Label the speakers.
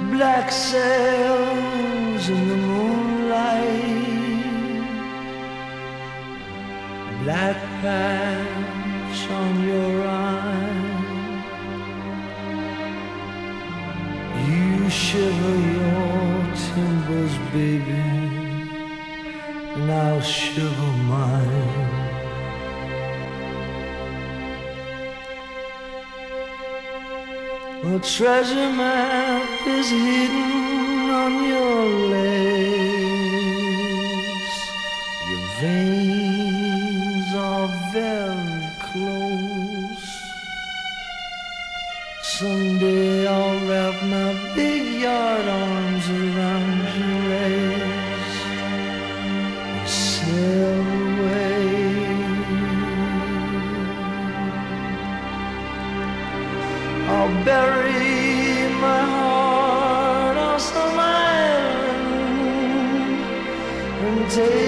Speaker 1: black sails in the moonlight, black patch on your eye. You shiver your timbers, baby, and I'll shiver mine. A treasure map is hidden on your legs. Your veins are very close. Someday I'll wrap my big yard arms around your legs and sail away. I'll bury my heart on some island and take